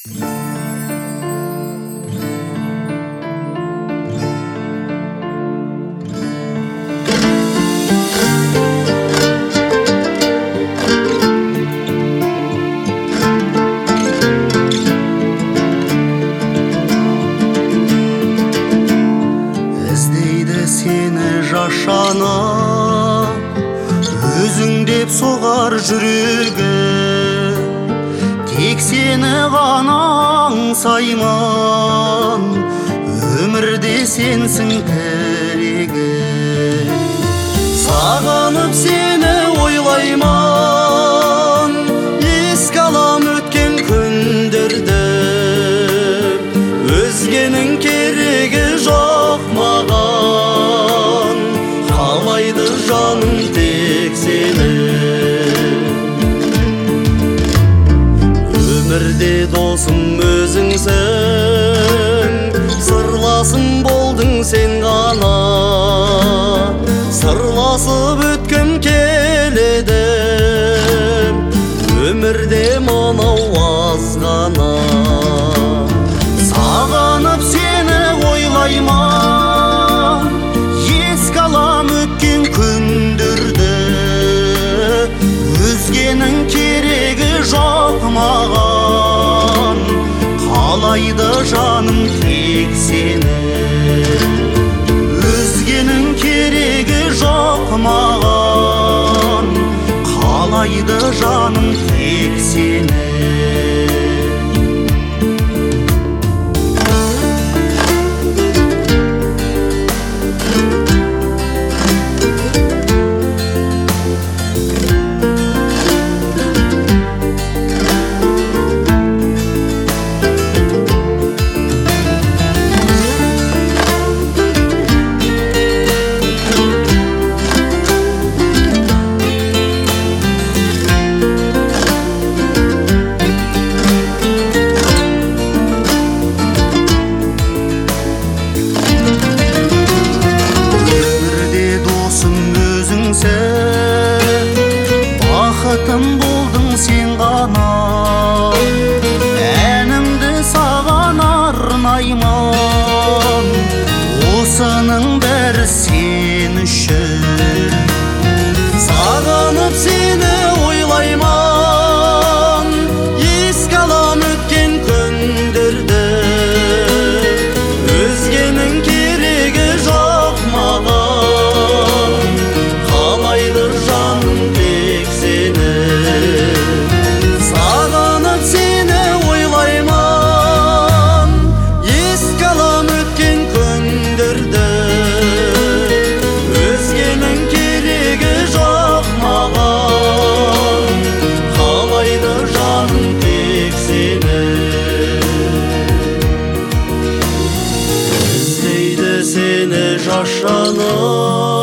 Seni жашана өзің деп соғар жүрегі, тек сені ғана аңсайман, өмірде сенсің тірегі. Сағынып сені ойлайман, еске алам өткен күндерді, өзгенің керегі жоқ маған, қалайды жаным тек сені. Өмірде досым өзіңсің, сырласым болдың сен ғана, сырласып өткім келеді, өмірде мынау аз ғана. Сағынып сені ойлайман, еске алам өткен күндерді, өзгенің керегі жоқ маған, қалайды жаным тек сені. Өзгенің керегі жоқ маған, қалайды жаным тек сені. Бақытым болдың сен ғана, әнімді саған арнайман, осының бәрі сен үшін. Сағынып сені ойлайман, еске алам өткен күндерді, өзгенің керегі жоқ маған, қалайды жаным тек сені. Сағынып сені ойлайман, еске алам өткен күндерді, өзгенің керегі жоқ маған, қалайды жаным тек сені. Іздейді сені жас жаным,